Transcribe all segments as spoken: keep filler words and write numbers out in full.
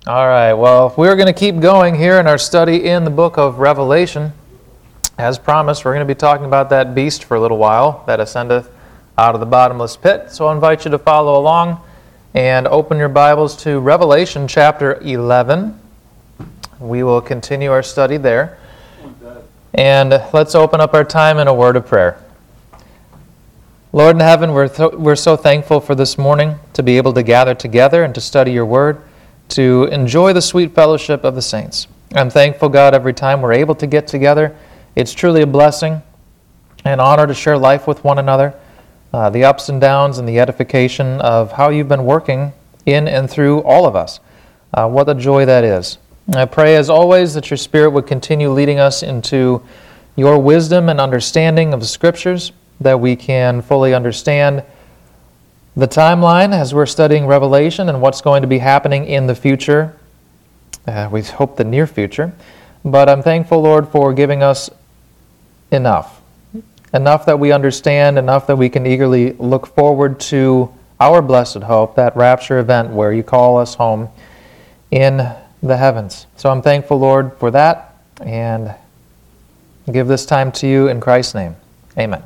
All right, well, we're going to keep going here in our study in the book of Revelation. As promised, we're going to be talking about that beast for a little while that ascendeth out of the bottomless pit. So I invite you to follow along and open your Bibles to Revelation chapter eleven. We will continue our study there. And let's open up our time in a word of prayer. Lord in heaven, we're, th- we're so thankful for this morning to be able to gather together and to study your word, to enjoy the sweet fellowship of the saints. I'm thankful, God, every time we're able to get together. It's truly a blessing and honor to share life with one another, uh, the ups and downs and the edification of how you've been working in and through all of us. Uh, what a joy that is. I pray, as always, that your Spirit would continue leading us into your wisdom and understanding of the Scriptures, that we can fully understand the timeline as we're studying Revelation and what's going to be happening in the future. Uh, we hope the near future. But I'm thankful, Lord, for giving us enough. Enough that we understand, enough that we can eagerly look forward to our blessed hope, that rapture event where you call us home in the heavens. So I'm thankful, Lord, for that, and give this time to you in Christ's name. Amen.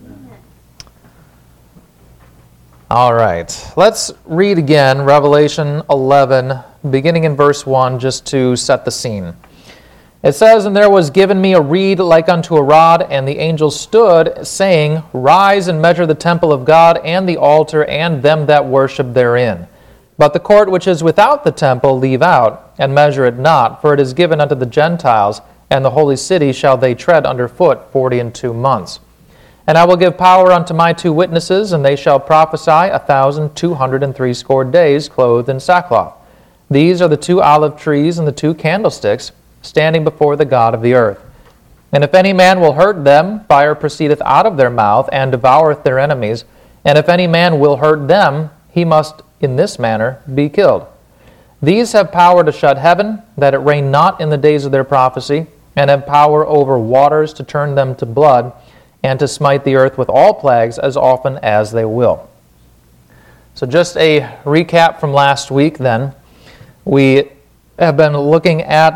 All right, let's read again Revelation eleven, beginning in verse one, just to set the scene. It says, "And there was given me a reed like unto a rod, and the angel stood, saying, Rise and measure the temple of God, and the altar, and them that worship therein. But the court which is without the temple leave out, and measure it not, for it is given unto the Gentiles, and the holy city shall they tread under foot forty and two months. And I will give power unto my two witnesses, and they shall prophesy a thousand two hundred and threescore days, clothed in sackcloth. These are the two olive trees and the two candlesticks, standing before the God of the earth. And if any man will hurt them, fire proceedeth out of their mouth, and devoureth their enemies. And if any man will hurt them, he must in this manner be killed. These have power to shut heaven, that it rain not in the days of their prophecy, and have power over waters to turn them to blood, and to smite the earth with all plagues as often as they will." So just a recap from last week then. We have been looking at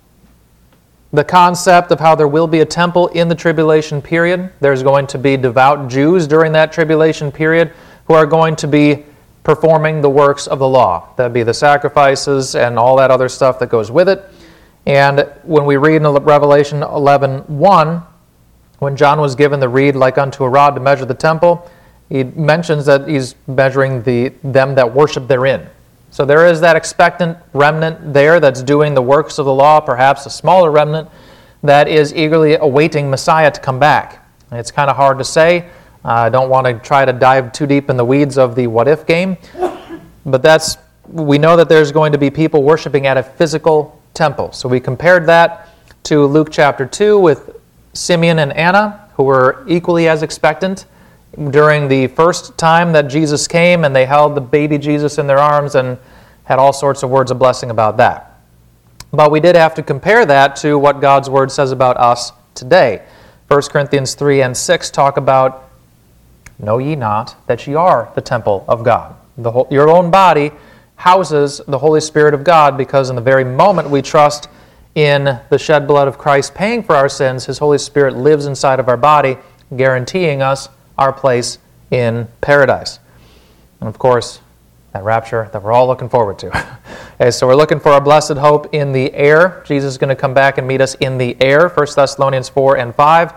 the concept of how there will be a temple in the tribulation period. There's going to be devout Jews during that tribulation period who are going to be performing the works of the law. That'd be the sacrifices and all that other stuff that goes with it. And when we read in Revelation eleven one, when John was given the reed like unto a rod to measure the temple, he mentions that he's measuring the them that worship therein. So there is that expectant remnant there that's doing the works of the law, perhaps a smaller remnant that is eagerly awaiting Messiah to come back. It's kind of hard to say. I don't want to try to dive too deep in the weeds of the what-if game, but that's we know that there's going to be people worshiping at a physical temple. So we compared that to Luke chapter two with Simeon and Anna, who were equally as expectant during the first time that Jesus came, and they held the baby Jesus in their arms and had all sorts of words of blessing about that. But we did have to compare that to what God's Word says about us today. First Corinthians three and six talk about, "Know ye not that ye are the temple of God?" The whole, your own body houses the Holy Spirit of God, because in the very moment we trust in the shed blood of Christ paying for our sins, His Holy Spirit lives inside of our body, guaranteeing us our place in paradise. And of course, that rapture that we're all looking forward to. Okay, so we're looking for our blessed hope in the air. Jesus is going to come back and meet us in the air, First Thessalonians four and five.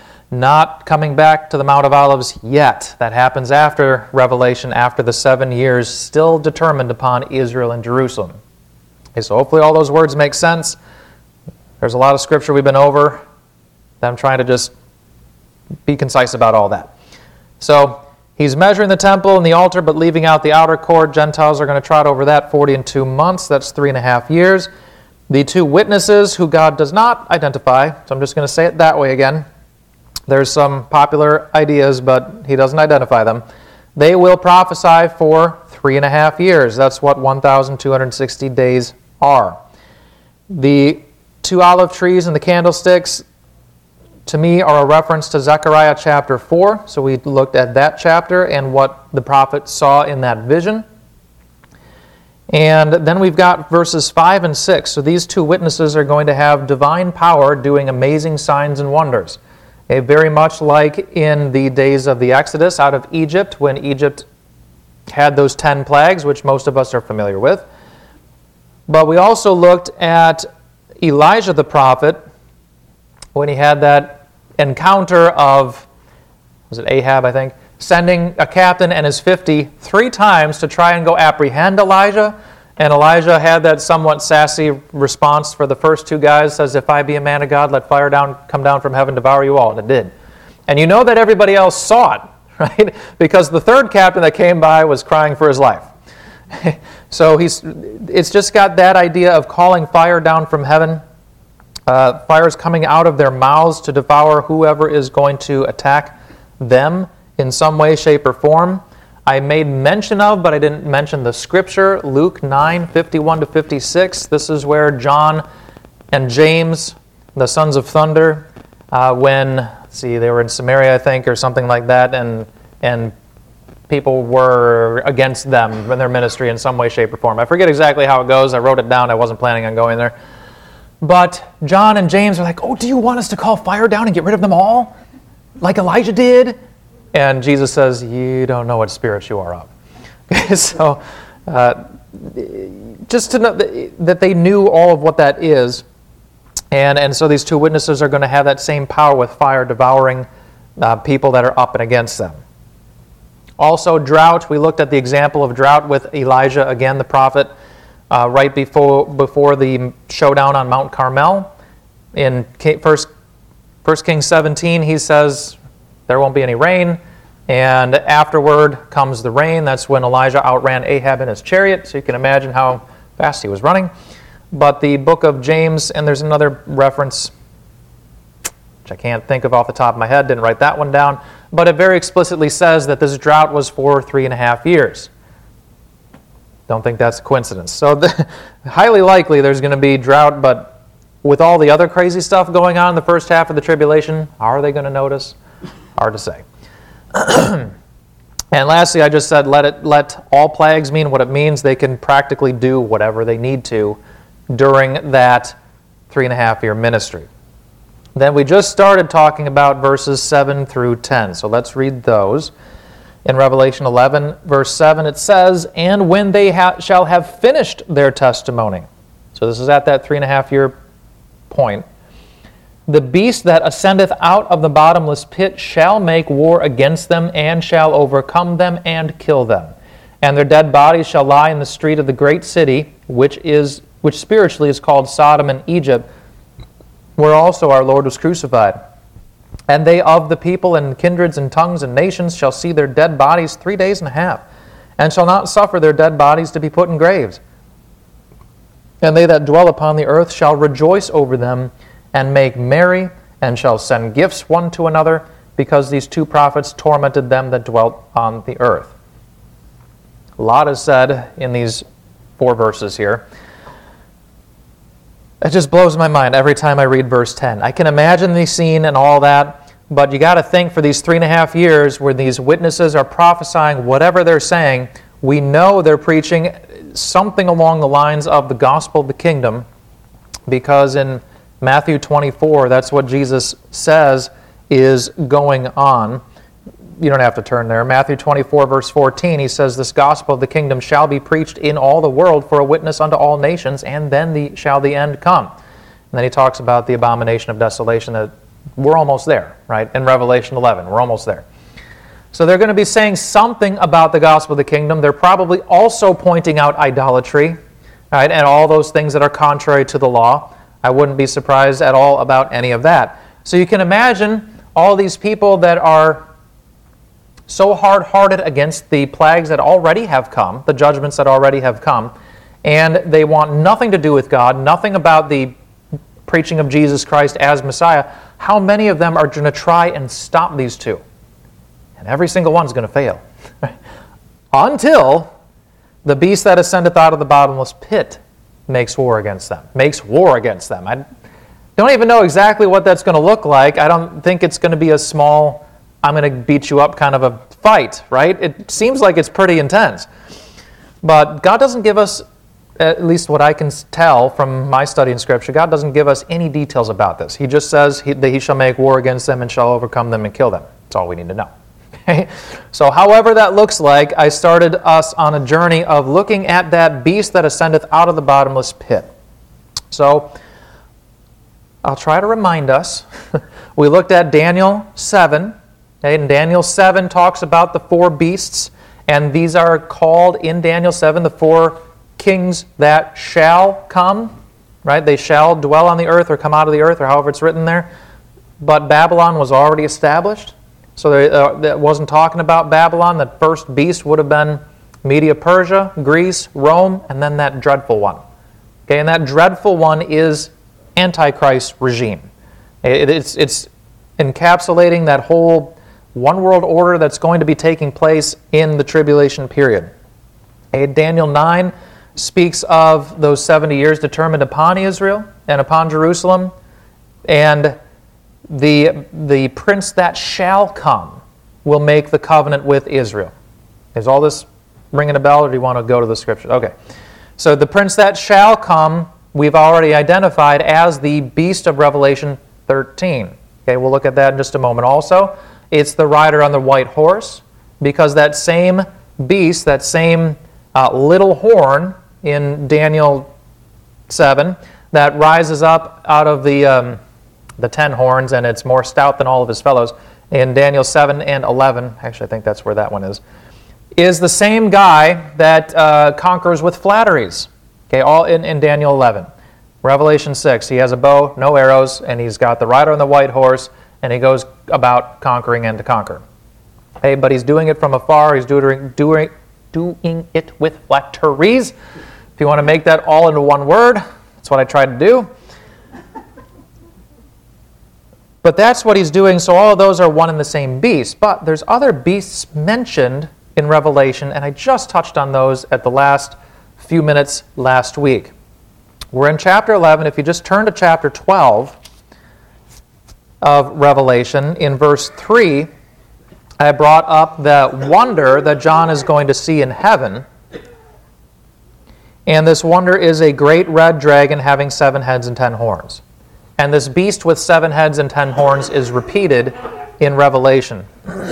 Not coming back to the Mount of Olives yet. That happens after Revelation, after the seven years still determined upon Israel and Jerusalem. Okay, so hopefully all those words make sense. There's a lot of scripture we've been over. I'm trying to just be concise about all that. So he's measuring the temple and the altar, but leaving out the outer court. Gentiles are going to trot over that forty and two months. That's three and a half years. The two witnesses who God does not identify, so I'm just going to say it that way again. There's some popular ideas, but he doesn't identify them. They will prophesy for three and a half years. That's what one thousand two hundred sixty days are. The two olive trees and the candlesticks, to me, are a reference to Zechariah chapter four. So we looked at that chapter and what the prophet saw in that vision. And then we've got verses five and six. So these two witnesses are going to have divine power doing amazing signs and wonders. Okay, very much like in the days of the Exodus out of Egypt, when Egypt had those ten plagues, which most of us are familiar with. But we also looked at Elijah the prophet when he had that encounter of, was it Ahab, I think, sending a captain and his fifty three times to try and go apprehend Elijah. And Elijah had that somewhat sassy response for the first two guys, says, if I be a man of God, let fire down come down from heaven, devour you all. And it did. And you know that everybody else saw it, right? Because the third captain that came by was crying for his life. So he's, it's just got that idea of calling fire down from heaven. Uh, fires coming out of their mouths to devour whoever is going to attack them in some way, shape, or form. I made mention of, but I didn't mention the scripture, Luke nine, fifty-one to fifty-six. This is where John and James, the sons of thunder, uh, when, let's see, they were in Samaria, I think, or something like that, and and people were against them in their ministry in some way, shape, or form. I forget exactly how it goes. I wrote it down. I wasn't planning on going there. But John and James are like, oh, do you want us to call fire down and get rid of them all? Like Elijah did? And Jesus says, you don't know what spirits you are of. So uh, just to know that they knew all of what that is. And, and so these two witnesses are going to have that same power with fire devouring uh, people that are up and against them. Also, drought. We looked at the example of drought with Elijah, again, the prophet, uh, right before before the showdown on Mount Carmel. In First Kings seventeen, he says there won't be any rain, and afterward comes the rain. That's when Elijah outran Ahab in his chariot, so you can imagine how fast he was running. But the book of James, and there's another reference, which I can't think of off the top of my head, didn't write that one down, but it very explicitly says that this drought was for three and a half years. Don't think that's a coincidence. So the, highly likely there's going to be drought, but with all the other crazy stuff going on in the first half of the tribulation, are they going to notice? Hard to say. And lastly, I just said let it let all plagues mean what it means. They can practically do whatever they need to during that three and a half year ministry. Then we just started talking about verses seven through ten. So let's read those. In Revelation eleven, verse seven, it says, and when they ha- shall have finished their testimony. So this is at that three and a half year point. The beast that ascendeth out of the bottomless pit shall make war against them, and shall overcome them, and kill them. And their dead bodies shall lie in the street of the great city, which is which spiritually is called Sodom and Egypt, where also our Lord was crucified. And they of the people and kindreds and tongues and nations shall see their dead bodies three days and a half, and shall not suffer their dead bodies to be put in graves. And they that dwell upon the earth shall rejoice over them, and make merry, and shall send gifts one to another, because these two prophets tormented them that dwelt on the earth. A lot is said in these four verses here. It just blows my mind every time I read verse ten. I can imagine the scene and all that, but you got to think for these three and a half years where these witnesses are prophesying whatever they're saying, we know they're preaching something along the lines of the gospel of the kingdom, because in Matthew twenty-four, that's what Jesus says is going on. You don't have to turn there. Matthew twenty-four, verse fourteen, he says, this gospel of the kingdom shall be preached in all the world for a witness unto all nations, and then the, shall the end come. And then he talks about the abomination of desolation. That we're almost there, right? In Revelation eleven, we're almost there. So they're going to be saying something about the gospel of the kingdom. They're probably also pointing out idolatry, right, and all those things that are contrary to the law. I wouldn't be surprised at all about any of that. So you can imagine all these people that are so hard-hearted against the plagues that already have come, the judgments that already have come, and they want nothing to do with God, nothing about the preaching of Jesus Christ as Messiah. How many of them are going to try and stop these two? And every single one's going to fail. Until the beast that ascendeth out of the bottomless pit makes war against them. Makes war against them. I don't even know exactly what that's going to look like. I don't think it's going to be a small, I'm going to beat you up kind of a fight, right? It seems like it's pretty intense. But God doesn't give us at least what I can tell from my study in Scripture, God doesn't give us any details about this. He just says he, that he shall make war against them and shall overcome them and kill them. That's all we need to know. Okay? So however that looks like, I started us on a journey of looking at that beast that ascendeth out of the bottomless pit. So I'll try to remind us. We looked at Daniel seven. Okay? And Daniel seven talks about the four beasts. And these are called in Daniel seven the four kings that shall come, right? They shall dwell on the earth or come out of the earth, or however it's written there. But Babylon was already established. So they, uh, that wasn't talking about Babylon. The first beast would have been Media Persia, Greece, Rome, and then that dreadful one. Okay, and that dreadful one is Antichrist regime. It, it's, it's encapsulating that whole one world order that's going to be taking place in the tribulation period. Okay, Daniel nine speaks of those seventy years determined upon Israel and upon Jerusalem, and the, the prince that shall come will make the covenant with Israel. Is all this ringing a bell, or do you want to go to the Scripture? Okay. So the prince that shall come, we've already identified as the beast of Revelation thirteen. Okay, we'll look at that in just a moment also. It's the rider on the white horse, because that same beast, that same uh, little horn in Daniel seven, that rises up out of the, um, the ten horns, and it's more stout than all of his fellows, in Daniel seven and eleven, actually I think that's where that one is, is the same guy that uh, conquers with flatteries. Okay, all in, in Daniel eleven. Revelation six, he has a bow, no arrows, and he's got the rider on the white horse, and he goes about conquering and to conquer. Okay, but he's doing it from afar. He's doing, doing, doing it with flatteries. If you want to make that all into one word, that's what I tried to do. But that's what he's doing, so all of those are one and the same beast. But there's other beasts mentioned in Revelation, and I just touched on those at the last few minutes last week. We're in chapter eleven. If you just turn to chapter twelve of Revelation, in verse three, I brought up the wonder that John is going to see in heaven. And this wonder is a great red dragon having seven heads and ten horns. And this beast with seven heads and ten horns is repeated in Revelation.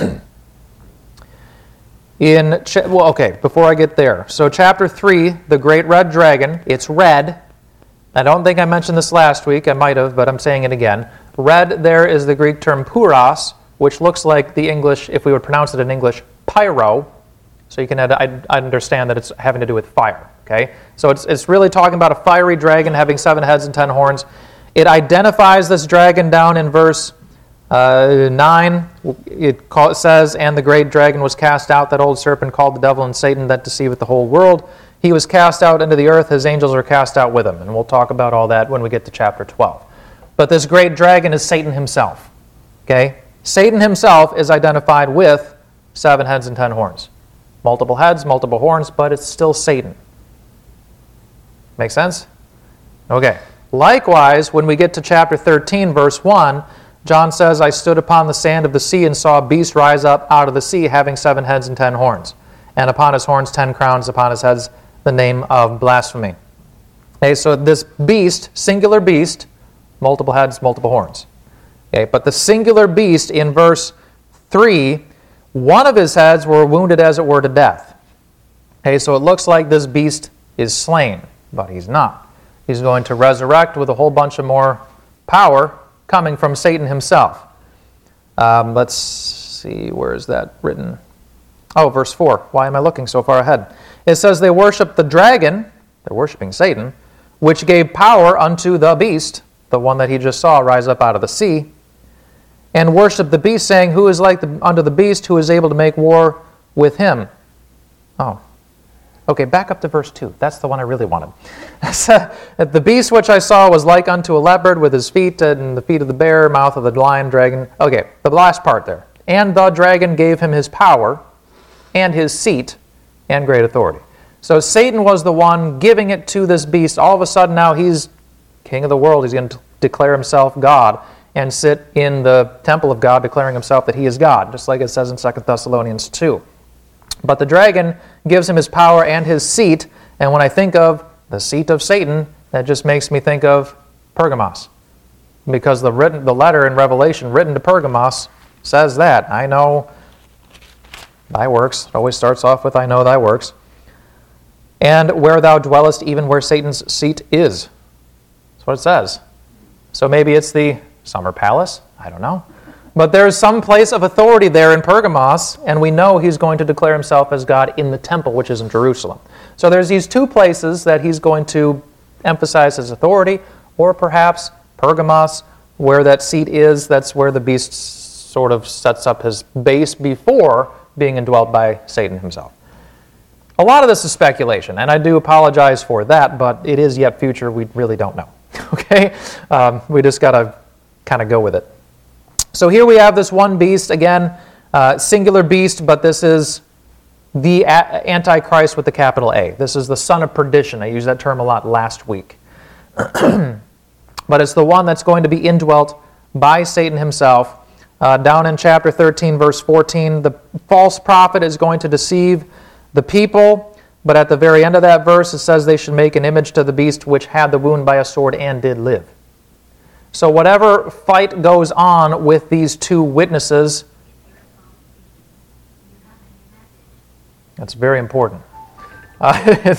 In cha- well, okay, before I get there. So chapter three, the great red dragon, it's red. I don't think I mentioned this last week. I might have, but I'm saying it again. Red there is the Greek term puros, which looks like the English, if we would pronounce it in English, pyro. So you can I understand that it's having to do with fire. Okay, so it's it's really talking about a fiery dragon having seven heads and ten horns. It identifies this dragon down in verse uh, nine. It, call, it says, "And the great dragon was cast out, that old serpent called the devil and Satan, that deceiveth the whole world. He was cast out into the earth, his angels are cast out with him." And we'll talk about all that when we get to chapter twelve. But this great dragon is Satan himself. Okay? Satan himself is identified with seven heads and ten horns. Multiple heads, multiple horns, but it's still Satan. Make sense? Okay. Likewise, when we get to chapter thirteen, verse one, John says, "I stood upon the sand of the sea and saw a beast rise up out of the sea, having seven heads and ten horns. And upon his horns ten crowns, upon his heads the name of blasphemy." Okay, so this beast, singular beast, multiple heads, multiple horns. Okay, but the singular beast in verse three, one of his heads were wounded as it were to death. Okay, so it looks like this beast is slain, but he's not. He's going to resurrect with a whole bunch of more power coming from Satan himself. Um, let's see, where is that written? Oh, verse four. Why am I looking so far ahead? It says, "They worship the dragon," they're worshiping Satan, "which gave power unto the beast," the one that he just saw rise up out of the sea, "and worship the beast, saying, Who is like the, unto the beast, who is able to make war with him?" Oh. Okay, back up to verse two. That's the one I really wanted. "The beast which I saw was like unto a leopard, with his feet and the feet of the bear, mouth of the lion, dragon." Okay, the last part there. "And the dragon gave him his power, and his seat, and great authority." So Satan was the one giving it to this beast. All of a sudden now he's king of the world. He's going to declare himself God and sit in the temple of God, declaring himself that he is God, just like it says in Second Thessalonians two. But the dragon gives him his power and his seat, and when I think of the seat of Satan, that just makes me think of Pergamos. Because the written, the letter in Revelation written to Pergamos says that. I know thy works. It always starts off with, I know thy works. And where thou dwellest, even where Satan's seat is. That's what it says. So maybe it's the summer palace. I don't know. But there's some place of authority there in Pergamos, and we know he's going to declare himself as God in the temple, which is in Jerusalem. So there's these two places that he's going to emphasize his authority, or perhaps Pergamos, where that seat is, that's where the beast sort of sets up his base before being indwelt by Satan himself. A lot of this is speculation, and I do apologize for that, but it is yet future. We really don't know. Okay? Um, we just got to kind of go with it. So here we have this one beast, again, uh, singular beast, but this is the a- Antichrist with the capital A. This is the son of perdition. I used that term a lot last week. But it's the one that's going to be indwelt by Satan himself. Uh, down in chapter thirteen, verse fourteen, the false prophet is going to deceive the people, but at the very end of that verse, it says they should make an image to the beast which had the wound by a sword and did live. So whatever fight goes on with these two witnesses, that's very important. Uh,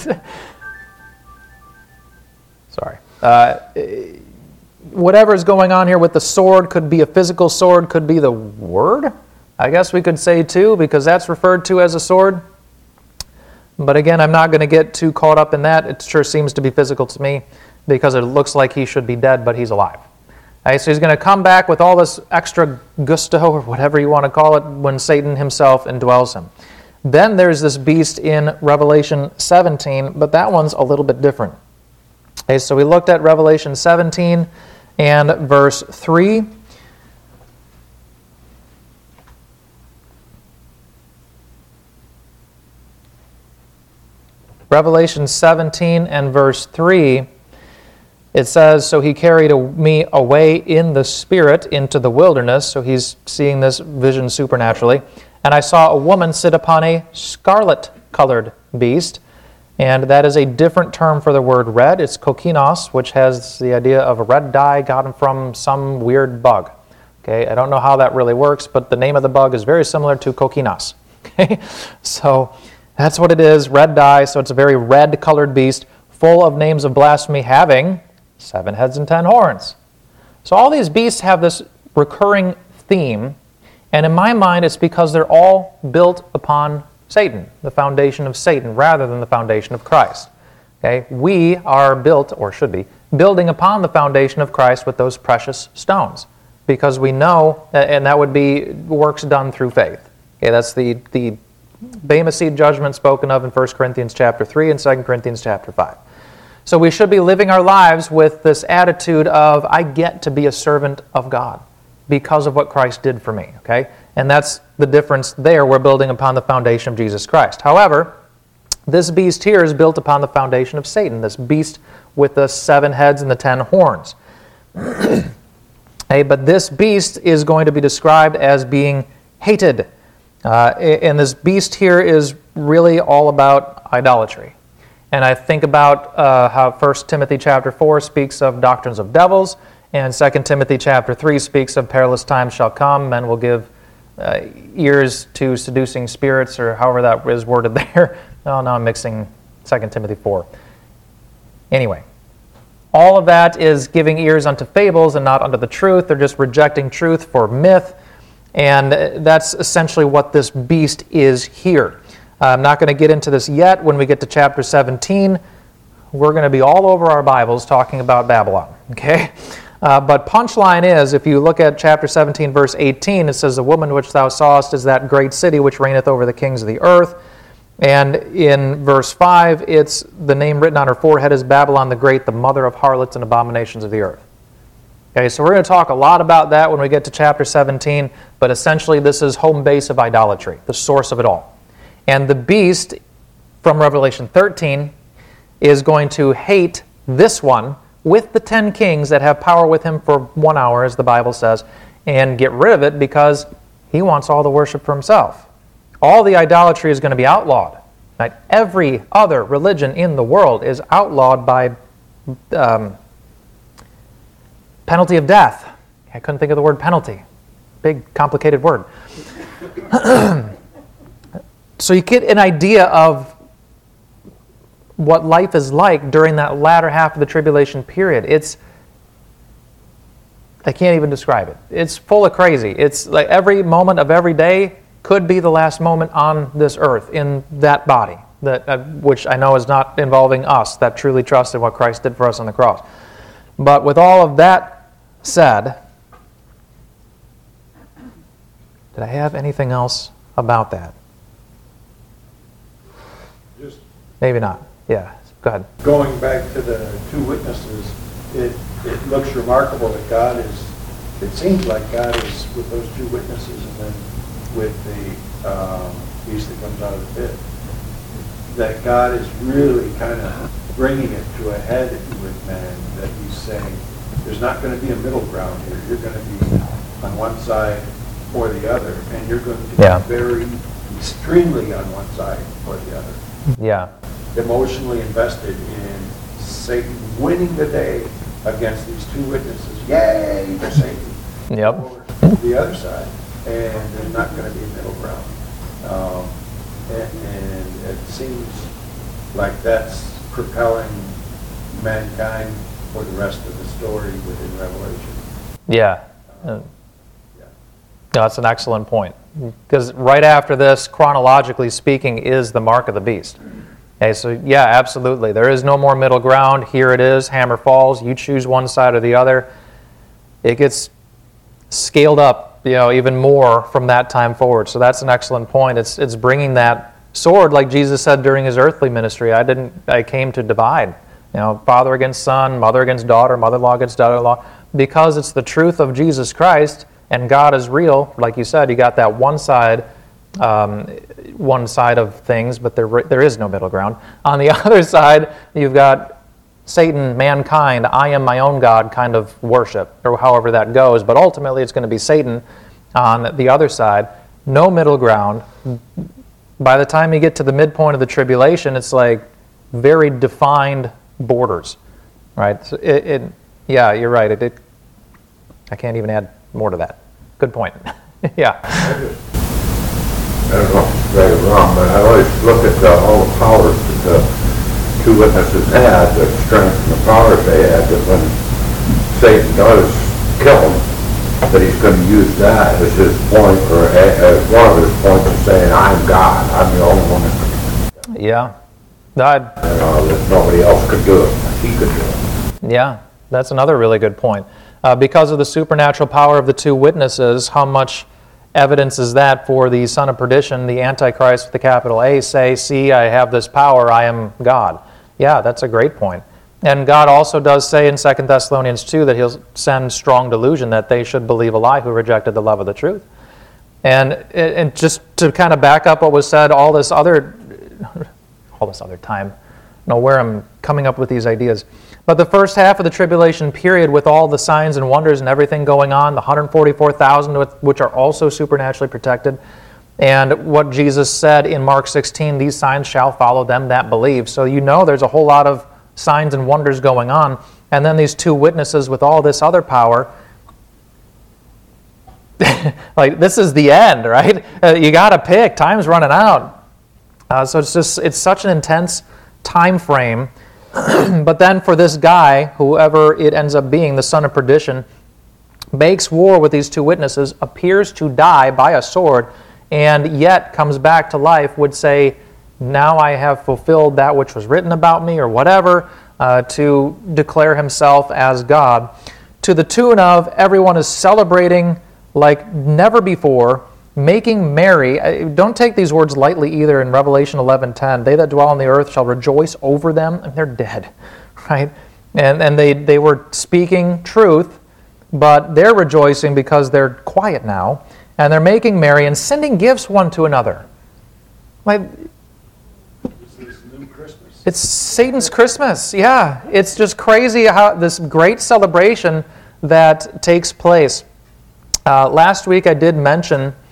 sorry. Uh, whatever is going on here with the sword could be a physical sword, could be the word, I guess we could say too, because that's referred to as a sword. But again, I'm not going to get too caught up in that. It sure seems to be physical to me, because it looks like he should be dead, but he's alive. Okay, so he's going to come back with all this extra gusto, or whatever you want to call it, when Satan himself indwells him. Then there's this beast in Revelation seventeen, but that one's a little bit different. Okay, so we looked at Revelation seventeen and verse three. Revelation seventeen and verse three, it says, so he carried me away in the Spirit into the wilderness. So he's seeing this vision supernaturally. And I saw a woman sit upon a scarlet-colored beast. And that is a different term for the word red. It's kokinos, which has the idea of a red dye gotten from some weird bug. Okay, I don't know how that really works, but the name of the bug is very similar to kokinos. Okay, so that's what it is, red dye. So it's a very red-colored beast, full of names of blasphemy, having seven heads and ten horns. So all these beasts have this recurring theme, and in my mind it's because they're all built upon Satan, the foundation of Satan, rather than the foundation of Christ. Okay? We are built, or should be, building upon the foundation of Christ with those precious stones, because we know, and that would be works done through faith. Okay, that's the, the Bema seat judgment spoken of in First Corinthians chapter three and Second Corinthians chapter five. So we should be living our lives with this attitude of, I get to be a servant of God because of what Christ did for me. Okay? And that's the difference there. We're building upon the foundation of Jesus Christ. However, this beast here is built upon the foundation of Satan, this beast with the seven heads and the ten horns. Hey, but this beast is going to be described as being hated. Uh, and this beast here is really all about idolatry. And I think about uh, how First Timothy chapter four speaks of doctrines of devils, and Second Timothy chapter three speaks of perilous times shall come. Men will give uh, ears to seducing spirits, or however that is worded there. Oh, no, I'm mixing Second Timothy four. Anyway, all of that is giving ears unto fables and not unto the truth. They're just rejecting truth for myth. And that's essentially what this beast is here. I'm not going to get into this yet. When we get to chapter seventeen, we're going to be all over our Bibles talking about Babylon. Okay? Uh, but punchline is, if you look at chapter seventeen, verse eighteen, it says, the woman which thou sawest is that great city which reigneth over the kings of the earth. And in verse five, it's the name written on her forehead is Babylon the Great, the mother of harlots and abominations of the earth. Okay, so we're going to talk a lot about that when we get to chapter seventeen, but essentially this is home base of idolatry, the source of it all. And the beast from Revelation thirteen is going to hate this one with the ten kings that have power with him for one hour, as the Bible says, and get rid of it because he wants all the worship for himself. All the idolatry is going to be outlawed. Right? Every other religion in the world is outlawed by um, penalty of death. I couldn't think of the word penalty. Big, complicated word. So you get an idea of what life is like during that latter half of the tribulation period. It's, I can't even describe it. It's full of crazy. It's like every moment of every day could be the last moment on this earth in that body, that uh, which I know is not involving us that truly trust in what Christ did for us on the cross. But with all of that said, did I have anything else about that? Just Maybe not. Yeah, go ahead. going back to the two witnesses, it, it looks remarkable that God is, it seems like God is with those two witnesses and then with the um, beast that comes out of the pit. That God is really kind of bringing it to a head with man, that he's saying, there's not going to be a middle ground here. You're going to be on one side or the other, and you're going to be Yeah. very extremely on one side or the other. Yeah. Emotionally invested in Satan winning the day against these two witnesses. Yay for Satan. Yep. Over the other side. And there's not going to be a middle ground. Um, and, and it seems like that's propelling mankind for the rest of the story within Revelation. Yeah. Uh, Yeah. No, that's an excellent point. Because right after this, chronologically speaking, is the mark of the beast. Okay, so yeah, absolutely. There is no more middle ground. Here it is, hammer falls. You choose one side or the other. It gets scaled up, you know, even more from that time forward. So that's an excellent point. It's it's bringing that sword, like Jesus said during his earthly ministry. I didn't. I came to divide. You know, father against son, mother against daughter, mother-in-law against daughter-in-law, because it's the truth of Jesus Christ. And God is real, like you said. You got that one side, um, one side of things, but there there is no middle ground. On the other side, you've got Satan, mankind, I am my own God kind of worship, or however that goes. But ultimately, it's going to be Satan on the other side. No middle ground. By the time you get to the midpoint of the tribulation, it's like very defined borders, right? So it, it yeah, you're right. It, it I can't even add more to that. Good point. Yeah. I just, I don't know if it's right or wrong, but I always look at the, all the powers that the two witnesses had, the strength and the powers they had, that when Satan does kill them, that he's going to use that as his point, or a- as one of his points of saying, I'm God, I'm the only one that can, Yeah. I'd, you know, that nobody else could do it, he could do it. Yeah, that's another really good point. Uh, because of the supernatural power of the two witnesses, how much evidence is that for the son of perdition, the Antichrist with the capital A, say, see, I have this power, I am God. Yeah, that's a great point. And God also does say in Second Thessalonians two that he'll send strong delusion that they should believe a lie who rejected the love of the truth. And, and just to kind of back up what was said all this other, all this other time, I don't know where I'm coming up with these ideas. But the first half of the tribulation period, with all the signs and wonders and everything going on, the one hundred forty-four thousand, which are also supernaturally protected, and what Jesus said in Mark sixteen, these signs shall follow them that believe. So you know there's a whole lot of signs and wonders going on. And then these two witnesses with all this other power. Like, this is the end, right? Uh, you got to pick. Time's running out. Uh, so it's just, it's such an intense time frame. But then for this guy, whoever it ends up being, the son of perdition, makes war with these two witnesses, appears to die by a sword, and yet comes back to life, would say, now I have fulfilled that which was written about me, or whatever, uh, to declare himself as God, to the tune of everyone is celebrating like never before, making merry. Don't take these words lightly either in Revelation eleven ten. They that dwell on the earth shall rejoice over them, and they're dead, right? And and they, they were speaking truth, but they're rejoicing because they're quiet now, and they're making merry and sending gifts one to another. Like, It's this new Christmas. it's Satan's Christmas, yeah. It's just crazy how this great celebration that takes place. Uh, last week I did mention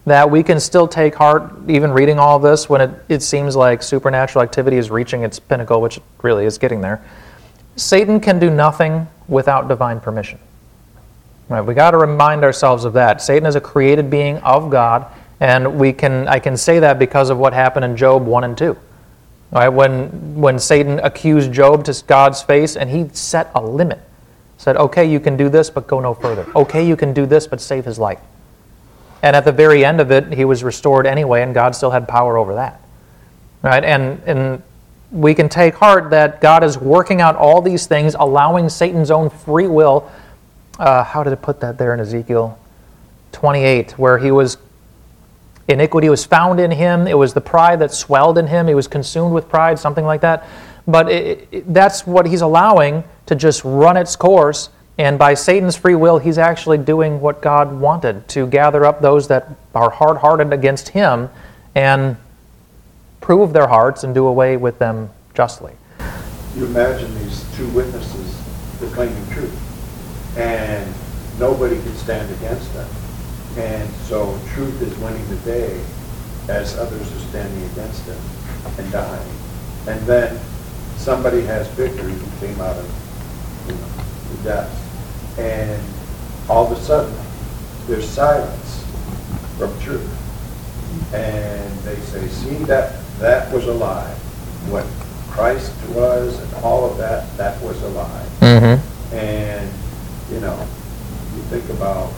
that we can still take heart, even reading all of this, when it, it seems like supernatural activity is reaching its pinnacle, which it really is getting there. Satan can do nothing without divine permission. Right? We got to remind ourselves of that. Satan is a created being of God, and we can I can say that because of what happened in Job one and two. Right? When, when Satan accused Job to God's face, and he set a limit. Said, okay, you can do this, but go no further. Okay, you can do this, but save his life. And at the very end of it, he was restored anyway, and God still had power over that. Right? And, and we can take heart that God is working out all these things, allowing Satan's own free will. Uh, how did it put that there in Ezekiel twenty-eight, where he was, iniquity was found in him, it was the pride that swelled in him, he was consumed with pride, something like that. But it, it, that's what he's allowing to just run its course, and by Satan's free will, he's actually doing what God wanted, to gather up those that are hard-hearted against him and prove their hearts and do away with them justly. You imagine these two witnesses proclaiming truth, and nobody can stand against them. And so truth is winning the day as others are standing against them and dying. And then somebody has victory who came out of, you know, the depths. And all of a sudden, there's silence from truth. And they say, see, that that was a lie. What Christ was and all of that, that was a lie. Mm-hmm. And, you know, you think about,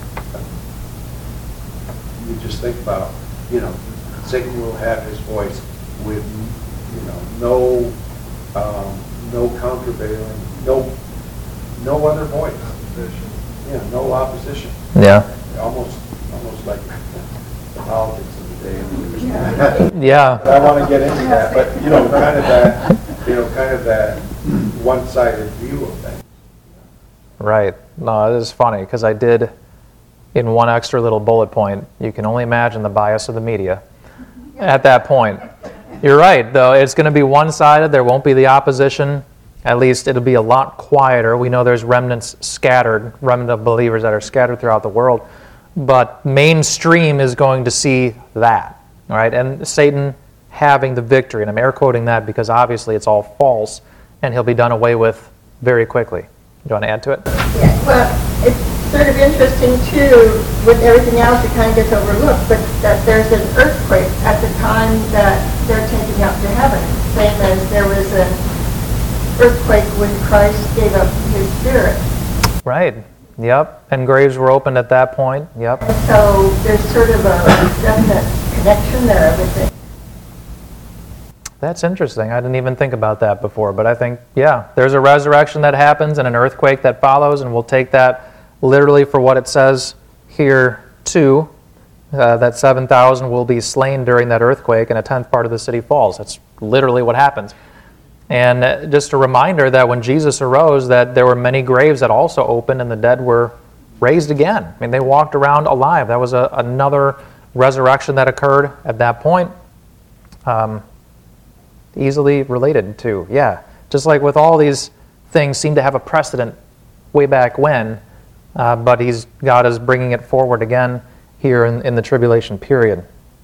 you just think about, you know, Satan will have his voice with, you know, no, um, no countervailing, no, no other voice. Opposition. Yeah, no opposition. Yeah. Almost, almost like the politics of the day. Yeah. I want to get into that, but, you know, kind of that, you know, kind of that one-sided view of things. Right. No, it is funny, because I did, in one extra little bullet point, you can only imagine the bias of the media at that point. You're right, though. It's going to be one-sided. There won't be the opposition. At least it'll be a lot quieter. We know there's remnants scattered, remnant of believers that are scattered throughout the world. But mainstream is going to see that, all right? And Satan having the victory. And I'm air quoting that because obviously it's all false, and he'll be done away with very quickly. Do you want to add to it? Yeah, well, it's sort of interesting, too, with everything else, it kind of gets overlooked, but that there's an earthquake at the time that they're taking up to heaven, same as there was an earthquake when Christ gave up his spirit. Right. Yep. And graves were opened at that point. Yep. And so there's sort of a definite connection there, I would think. That's interesting. I didn't even think about that before, but I think, yeah, there's a resurrection that happens and an earthquake that follows, and we'll take that literally for what it says here, too, uh, that seven thousand will be slain during that earthquake and a tenth part of the city falls. That's literally what happens. And uh, just a reminder that when Jesus arose, that there were many graves that also opened and the dead were raised again. I mean, they walked around alive. That was a, another resurrection that occurred at that point. Um, easily related to, yeah. Just like with all these things seem to have a precedent way back when, uh, but he's God is bringing it forward again here in, in the tribulation period.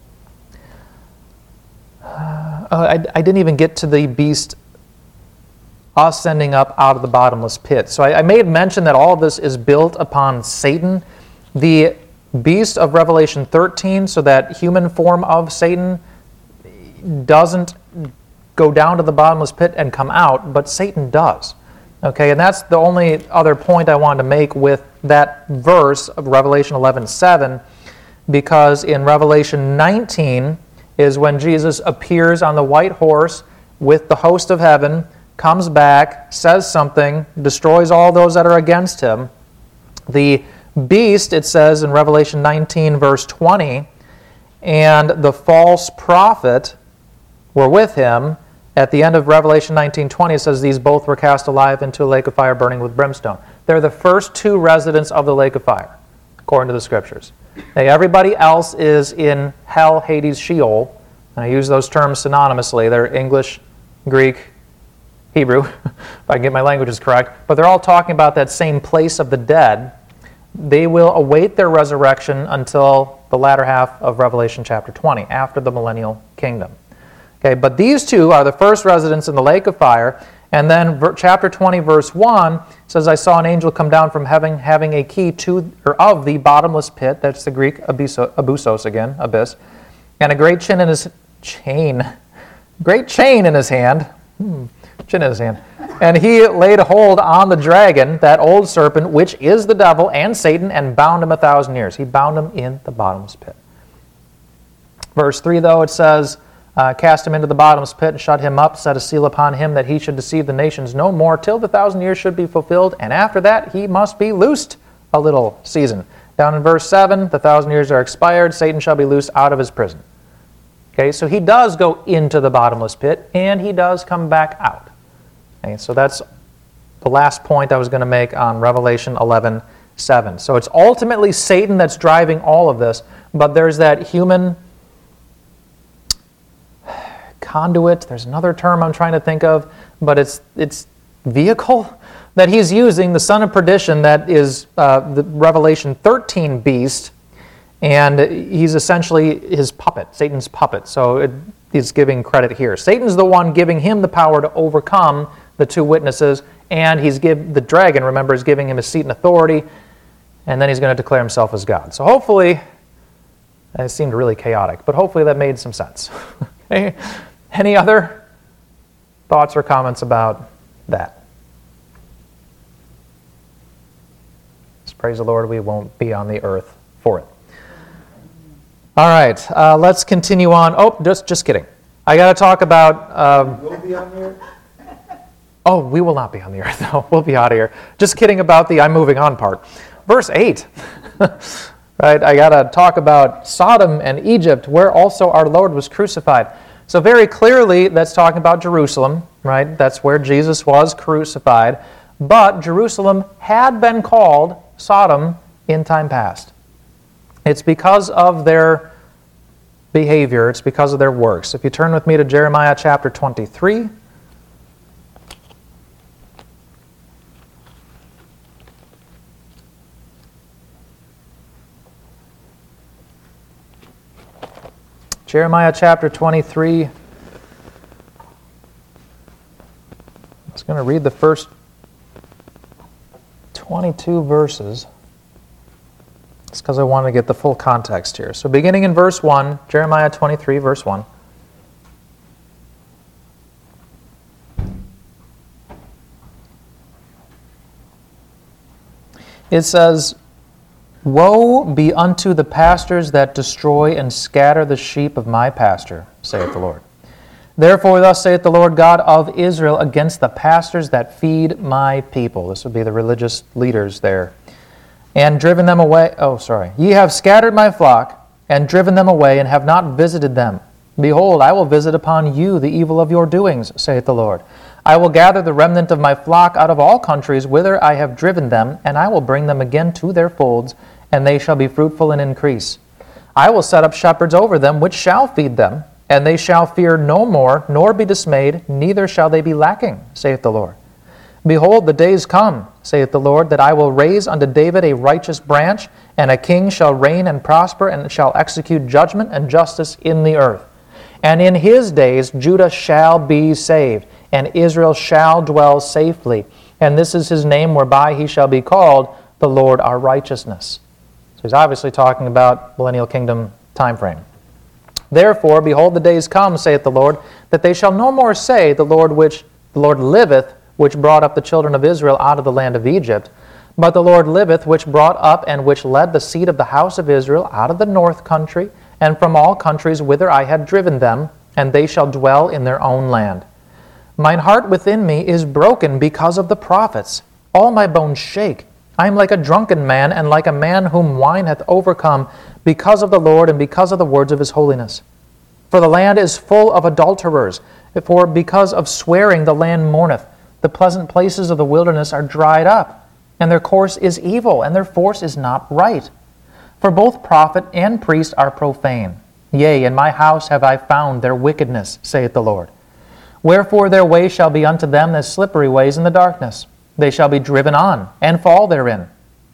Uh, I, I didn't even get to the beast ascending up out of the bottomless pit. So I, I made mention that all of this is built upon Satan. The beast of Revelation thirteen, so that human form of Satan, doesn't go down to the bottomless pit and come out, but Satan does. Okay, and that's the only other point I wanted to make with that verse of Revelation eleven seven, because in Revelation nineteen is when Jesus appears on the white horse with the host of heaven, comes back, says something, destroys all those that are against him. The beast, it says in Revelation nineteen, verse twenty, and the false prophet were with him. At the end of Revelation nineteen twenty, it says these both were cast alive into a lake of fire burning with brimstone. They're the first two residents of the lake of fire, according to the Scriptures. Now, everybody else is in hell, Hades, Sheol. And I use those terms synonymously. They're English, Greek, Hebrew, if I can get my languages correct. But they're all talking about that same place of the dead. they will await their resurrection until the latter half of Revelation chapter twenty, after the millennial kingdom. Okay, but these two are the first residents in the lake of fire. And then ver- chapter twenty, verse one says, I saw an angel come down from heaven having a key to or of the bottomless pit. That's the Greek abysso, abusos again, abyss. And a great chin in his chain. Great chain in his hand. Hmm, chin in his hand. And he laid hold on the dragon, that old serpent, which is the devil and Satan, and bound him a thousand years. He bound him in the bottomless pit. Verse three, though, it says, Uh, cast him into the bottomless pit and shut him up, set a seal upon him that he should deceive the nations no more till the thousand years should be fulfilled, and after that he must be loosed a little season. Down in verse seven, the thousand years are expired, Satan shall be loosed out of his prison. Okay, so he does go into the bottomless pit, and he does come back out. Okay, so that's the last point I was going to make on Revelation eleven seven. So it's ultimately Satan that's driving all of this, but there's that human conduit, there's another term I'm trying to think of, but it's it's vehicle that he's using, the son of perdition, that is uh, the Revelation thirteen beast, and he's essentially his puppet, Satan's puppet. So it, he's giving credit here. Satan's the one giving him the power to overcome the two witnesses, and he's give the dragon, remember, is giving him a seat and authority, and then he's going to declare himself as God. So hopefully, it seemed really chaotic, but hopefully that made some sense. Okay? Any other thoughts or comments about that? Just praise the Lord, we won't be on the earth for it. All right, uh, let's continue on. Oh, just just kidding. I got to talk about... Um, We'll be on there? oh, we will not be on the earth, no. We'll be out of here. Just kidding about the I'm moving on part. Verse eight. Right, I got to talk about Sodom and Egypt, where also our Lord was crucified. So very clearly, that's talking about Jerusalem, right? That's where Jesus was crucified. But Jerusalem had been called Sodom in time past. It's because of their behavior. It's because of their works. If you turn with me to Jeremiah chapter twenty-three. Jeremiah chapter twenty-three. I was going to read the first twenty-two verses. It's because I want to get the full context here. So beginning in verse one, Jeremiah twenty-three, verse one. It says, Woe be unto the pastors that destroy and scatter the sheep of my pasture, saith the Lord. Therefore thus saith the Lord God of Israel against the pastors that feed my people. This would be the religious leaders there. And driven them away. Oh, sorry. Ye have scattered my flock, and driven them away, and have not visited them. Behold, I will visit upon you the evil of your doings, saith the Lord. I will gather the remnant of my flock out of all countries whither I have driven them, and I will bring them again to their folds, and they shall be fruitful and increase. I will set up shepherds over them, which shall feed them, and they shall fear no more, nor be dismayed, neither shall they be lacking, saith the Lord. Behold, the days come, saith the Lord, that I will raise unto David a righteous branch, and a king shall reign and prosper, and shall execute judgment and justice in the earth. And in his days Judah shall be saved, and Israel shall dwell safely. And this is his name whereby he shall be called, the Lord our righteousness. So he's obviously talking about millennial kingdom time frame. Therefore, behold, the days come, saith the Lord, that they shall no more say, the Lord which the Lord liveth, which brought up the children of Israel out of the land of Egypt, but the Lord liveth, which brought up and which led the seed of the house of Israel out of the north country, and from all countries whither I had driven them, and they shall dwell in their own land. Mine heart within me is broken because of the prophets. All my bones shake. I am like a drunken man, and like a man whom wine hath overcome, because of the Lord, and because of the words of his holiness. For the land is full of adulterers, for because of swearing the land mourneth. The pleasant places of the wilderness are dried up, and their course is evil, and their force is not right. For both prophet and priest are profane. Yea, in my house have I found their wickedness, saith the Lord. Wherefore their way shall be unto them as slippery ways in the darkness. They shall be driven on, and fall therein.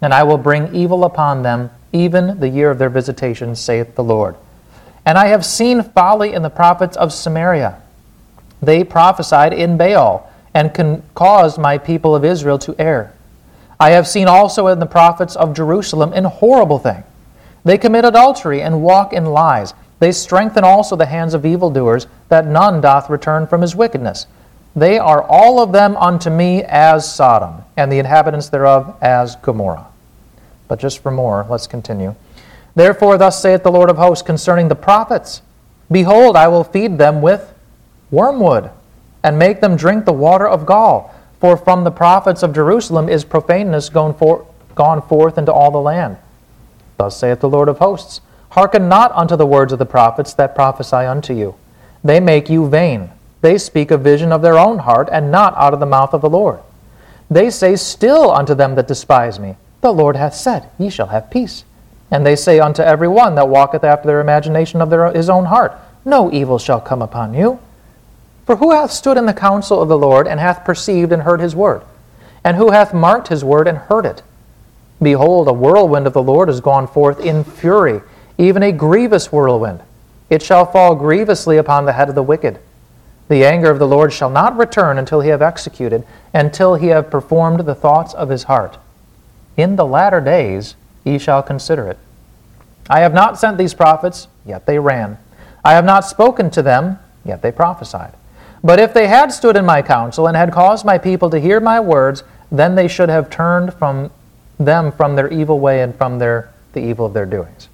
and I will bring evil upon them, even the year of their visitation, saith the Lord. And I have seen folly in the prophets of Samaria. They prophesied in Baal, and con- caused my people of Israel to err. I have seen also in the prophets of Jerusalem an horrible thing. They commit adultery and walk in lies. They strengthen also the hands of evildoers, that none doth return from his wickedness. They are all of them unto me as Sodom, and the inhabitants thereof as Gomorrah. But just for more, let's continue. Therefore thus saith the Lord of hosts concerning the prophets, Behold, I will feed them with wormwood, and make them drink the water of gall. For from the prophets of Jerusalem is profaneness gone, for, gone forth into all the land. Thus saith the Lord of hosts, Hearken not unto the words of the prophets that prophesy unto you. They make you vain. They speak a vision of their own heart, and not out of the mouth of the Lord. They say still unto them that despise me, The Lord hath said, Ye shall have peace. And they say unto every one that walketh after their imagination of their, his own heart, No evil shall come upon you. For who hath stood in the counsel of the Lord, and hath perceived and heard his word? And who hath marked his word and heard it? Behold, a whirlwind of the Lord is gone forth in fury, even a grievous whirlwind. It shall fall grievously upon the head of the wicked. The anger of the Lord shall not return until he have executed, until he have performed the thoughts of his heart. In the latter days ye shall consider it. I have not sent these prophets, yet they ran. I have not spoken to them, yet they prophesied. But if they had stood in my counsel, and had caused my people to hear my words, then they should have turned from them from their evil way, and from their the evil of their doings.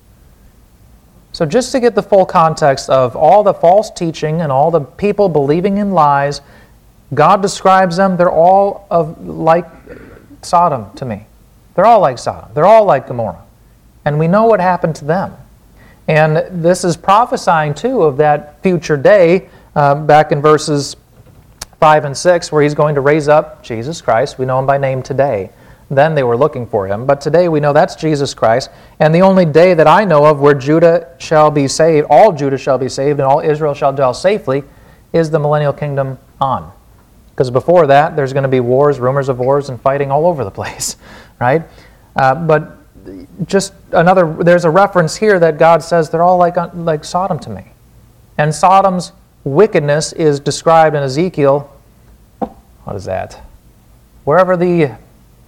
So just to get the full context of all the false teaching and all the people believing in lies, God describes them, they're all of like Sodom to me. They're all like Sodom. They're all like Gomorrah. And we know what happened to them. And this is prophesying, too, of that future day, uh, back in verses five and six, where he's going to raise up Jesus Christ. We know him by name today. Then they were looking for him. But today we know that's Jesus Christ. And the only day that I know of where Judah shall be saved, all Judah shall be saved, and all Israel shall dwell safely, is the millennial kingdom on. Because before that, there's going to be wars, rumors of wars, and fighting all over the place, right? Uh, but just another, there's a reference here that God says they're all like, like Sodom to me. And Sodom's wickedness is described in Ezekiel, what is that? Wherever the, I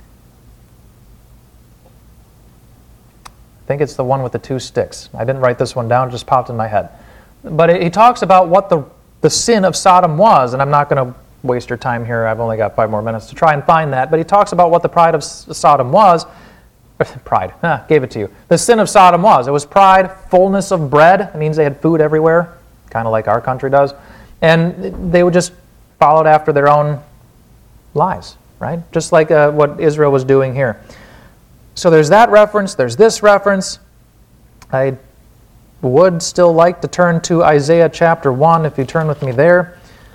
think it's the one with the two sticks. I didn't write this one down, it just popped in my head. But it, he talks about what the, the sin of Sodom was, and I'm not going to waste your time here. I've only got five more minutes to try and find that. But he talks about what the pride of Sodom was. Pride, ah, gave it to you. The sin of Sodom was. It was pride, fullness of bread. It means they had food everywhere, kind of like our country does. And they would just followed after their own lies, right? Just like uh, what Israel was doing here. So there's that reference. There's this reference. I would still like to turn to Isaiah chapter one, if you turn with me there.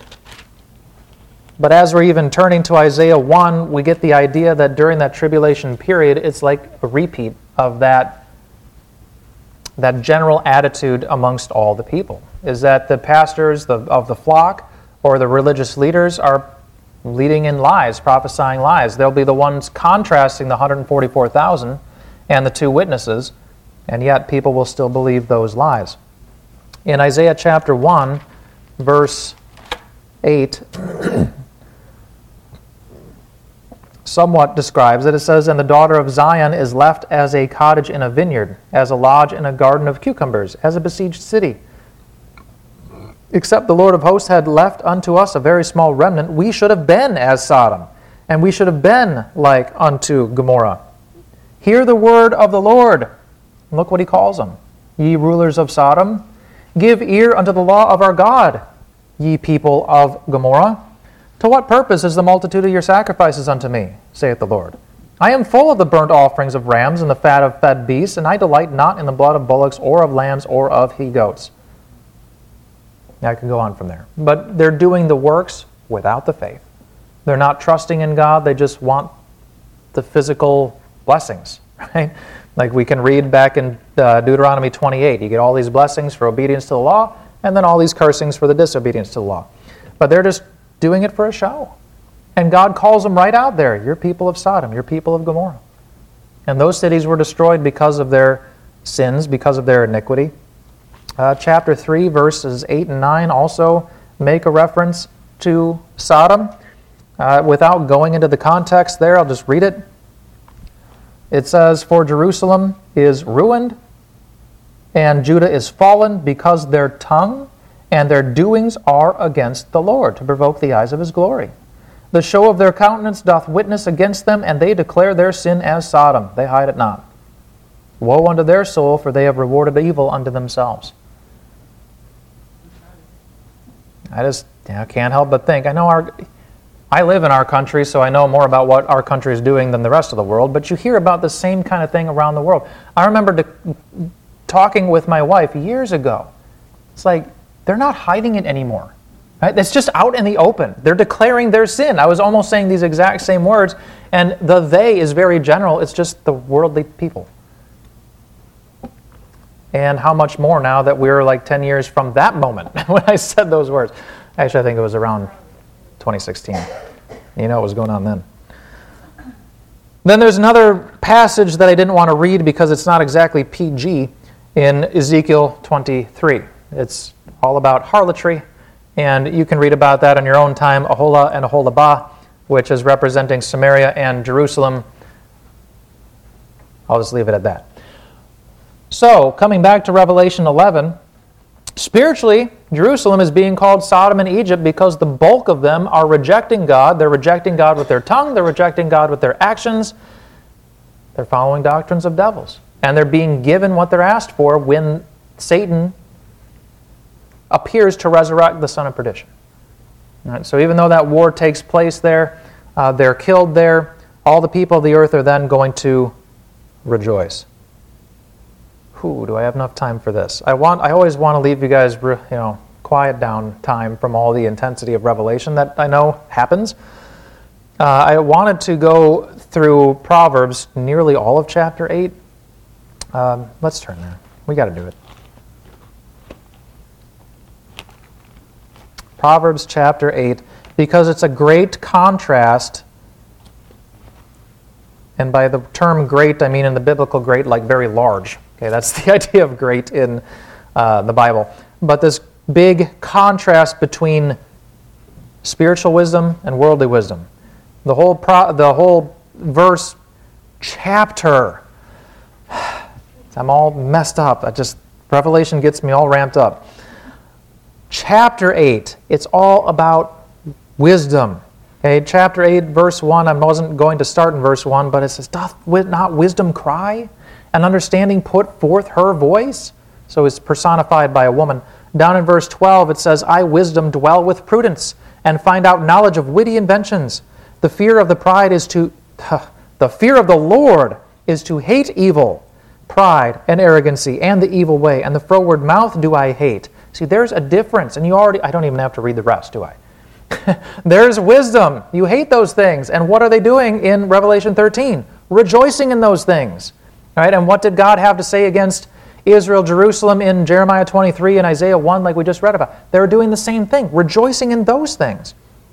But as we're even turning to Isaiah one, we get the idea that during that tribulation period, it's like a repeat of that, that general attitude amongst all the people. Is that the pastors the, of the flock or the religious leaders are leading in lies, prophesying lies. They'll be the ones contrasting the one hundred forty-four thousand and the two witnesses, and yet people will still believe those lies. In Isaiah chapter one, verse eight, somewhat describes it. It says, And the daughter of Zion is left as a cottage in a vineyard, as a lodge in a garden of cucumbers, as a besieged city. Except the Lord of hosts had left unto us a very small remnant, we should have been as Sodom, and we should have been like unto Gomorrah. Hear the word of the Lord. Look what he calls them. Ye rulers of Sodom, give ear unto the law of our God, ye people of Gomorrah. To what purpose is the multitude of your sacrifices unto me, saith the Lord? I am full of the burnt offerings of rams and the fat of fed beasts, and I delight not in the blood of bullocks or of lambs or of he-goats. Now I can go on from there. But they're doing the works without the faith. They're not trusting in God, they just want the physical blessings, right? Like we can read back in uh, Deuteronomy twenty-eight, you get all these blessings for obedience to the law, and then all these cursings for the disobedience to the law. But they're just doing it for a show. And God calls them right out there, you're people of Sodom, you're people of Gomorrah. And those cities were destroyed because of their sins, because of their iniquity. Uh, chapter three, verses eight and nine also make a reference to Sodom. Uh, without going into the context there, I'll just read it. It says, "For Jerusalem is ruined, and Judah is fallen, because their tongue and their doings are against the Lord, to provoke the eyes of his glory. The show of their countenance doth witness against them, and they declare their sin as Sodom. They hide it not. Woe unto their soul, for they have rewarded evil unto themselves." I just you know, can't help but think. I know our, I live in our country, so I know more about what our country is doing than the rest of the world, but you hear about the same kind of thing around the world. I remember de- talking with my wife years ago. It's like, they're not hiding it anymore. Right? It's just out in the open. They're declaring their sin. I was almost saying these exact same words, and the they is very general. It's just the worldly people. And how much more now that we're like ten years from that moment when I said those words. Actually, I think it was around twenty sixteen. You know what was going on then. Then there's another passage that I didn't want to read because it's not exactly P G in Ezekiel twenty-three. It's all about harlotry, and you can read about that in your own time, Aholah and Aholabah, which is representing Samaria and Jerusalem. I'll just leave it at that. So, coming back to Revelation eleven, spiritually, Jerusalem is being called Sodom and Egypt because the bulk of them are rejecting God. They're rejecting God with their tongue. They're rejecting God with their actions. They're following doctrines of devils. And they're being given what they're asked for when Satan appears to resurrect the son of perdition. All right, so even though that war takes place there, uh, they're killed there, all the people of the earth are then going to rejoice. Whew, do I have enough time for this? I want. I always want to leave you guys, you know, quiet down time from all the intensity of Revelation that I know happens. Uh, I wanted to go through Proverbs, nearly all of chapter eight. Um, let's turn there. We got to do it. Proverbs chapter eight, because it's a great contrast. And by the term great, I mean in the biblical great, like very large. Okay, that's the idea of great in uh, the Bible. But this big contrast between spiritual wisdom and worldly wisdom. The whole pro- the whole verse, chapter. I'm all messed up. I just Revelation gets me all ramped up. Chapter eight. It's all about wisdom. Okay, chapter eight, verse one. I wasn't going to start in verse one, but it says, "Doth not wisdom cry? And understanding put forth her voice?" So it's personified by a woman. Down in verse twelve, it says, "I, wisdom, dwell with prudence, and find out knowledge of witty inventions. The fear of the pride is to, the fear of the Lord is to hate evil, pride and arrogancy, and the evil way, and the froward mouth do I hate." See, there's a difference, and you already, I don't even have to read the rest, do I? There's wisdom. You hate those things. And what are they doing in Revelation thirteen? Rejoicing in those things. All right, and what did God have to say against Israel, Jerusalem in Jeremiah twenty-three and Isaiah one, like we just read about? They were doing the same thing, rejoicing in those things.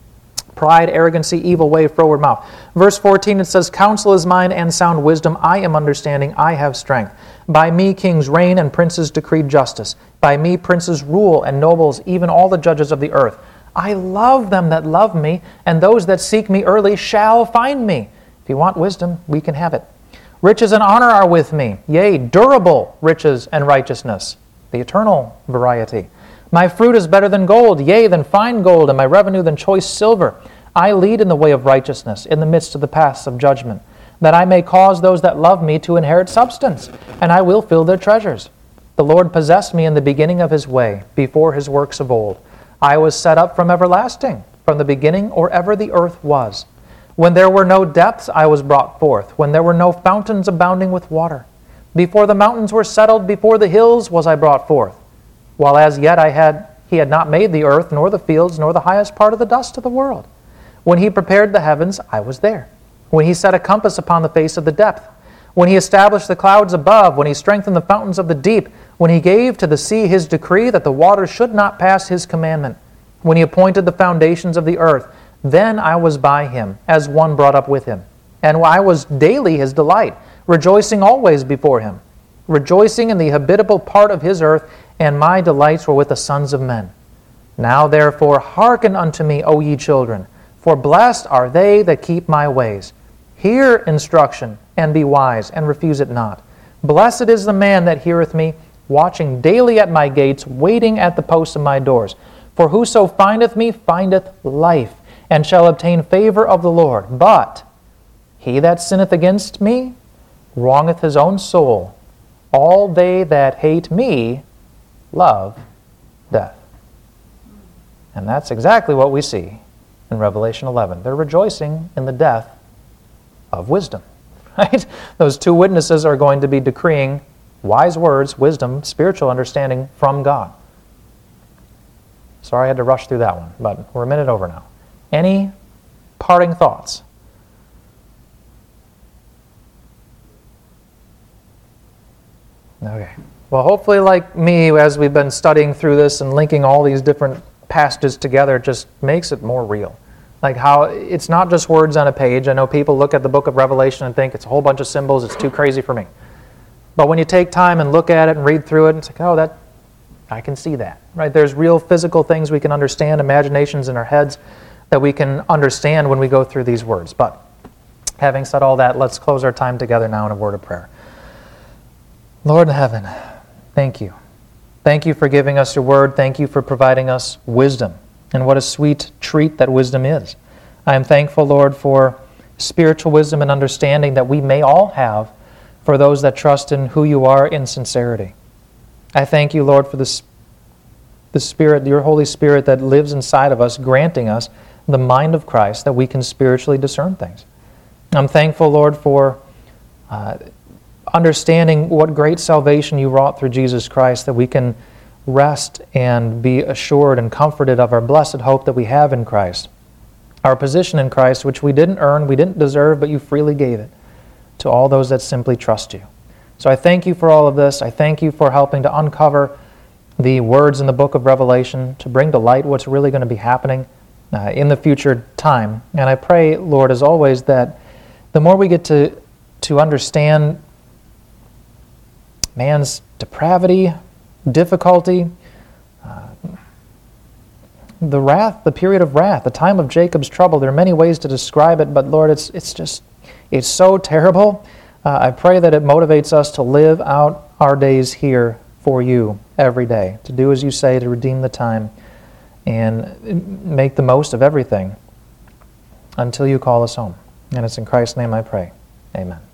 Pride, arrogancy, evil way, froward mouth. Verse fourteen, it says, "Counsel is mine and sound wisdom. I am understanding. I have strength. By me kings reign and princes decree justice. By me princes rule and nobles, even all the judges of the earth. I love them that love me, and those that seek me early shall find me." If you want wisdom, we can have it. "Riches and honor are with me, yea, durable riches and righteousness," the eternal variety. "My fruit is better than gold, yea, than fine gold, and my revenue than choice silver. I lead in the way of righteousness, in the midst of the paths of judgment, that I may cause those that love me to inherit substance, and I will fill their treasures. The Lord possessed me in the beginning of his way, before his works of old. I was set up from everlasting, from the beginning or ever the earth was. When there were no depths, I was brought forth, when there were no fountains abounding with water. Before the mountains were settled, before the hills was I brought forth. While as yet I had he had not made the earth, nor the fields, nor the highest part of the dust of the world. When he prepared the heavens, I was there. When he set a compass upon the face of the depth. When he established the clouds above, when he strengthened the fountains of the deep, when he gave to the sea his decree that the waters should not pass his commandment, when he appointed the foundations of the earth, then I was by him, as one brought up with him. And I was daily his delight. rejoicing always before him, rejoicing in the habitable part of his earth, and my delights were with the sons of men. Now therefore hearken unto me, O ye children, for blessed are they that keep my ways. Hear instruction, and be wise, and refuse it not. Blessed is the man that heareth me, watching daily at my gates, waiting at the posts of my doors. For whoso findeth me findeth life, and shall obtain favor of the Lord. But he that sinneth against me wrongeth his own soul. All they that hate me love death. And that's exactly what we see in Revelation eleven. They're rejoicing in the death of wisdom. Right? Those two witnesses are going to be decreeing wise words, wisdom, spiritual understanding from God. Sorry I had to rush through that one, but we're a minute over now. Any parting thoughts? Okay. Well, hopefully like me, as we've been studying through this and linking all these different passages together, it just makes it more real. Like how it's not just words on a page. I know people look at the book of Revelation and think it's a whole bunch of symbols, it's too crazy for me. But when you take time and look at it and read through it, it's like, oh, that I can see that. Right? There's real physical things we can understand, imaginations in our heads that we can understand when we go through these words. But having said all that, let's close our time together now in a word of prayer. Lord in heaven, thank you. Thank you for giving us your word. Thank you for providing us wisdom. And what a sweet treat that wisdom is. I am thankful, Lord, for spiritual wisdom and understanding that we may all have for those that trust in who you are in sincerity. I thank you, Lord, for this, the Spirit, your Holy Spirit that lives inside of us, granting us the mind of Christ that we can spiritually discern things. I'm thankful, Lord, for uh, understanding what great salvation you wrought through Jesus Christ, that we can rest and be assured and comforted of our blessed hope that we have in Christ. Our position in Christ, which we didn't earn, we didn't deserve, but you freely gave it to all those that simply trust you. So I thank you for all of this. I thank you for helping to uncover the words in the book of Revelation, to bring to light what's really going to be happening uh, in the future time. And I pray, Lord, as always, that the more we get to, to understand man's depravity, difficulty, uh, the wrath, the period of wrath, the time of Jacob's trouble. There are many ways to describe it, but Lord, it's it's just, it's so terrible. Uh, I pray that it motivates us to live out our days here for you every day, to do as you say, to redeem the time and make the most of everything until you call us home. And it's in Christ's name I pray. Amen.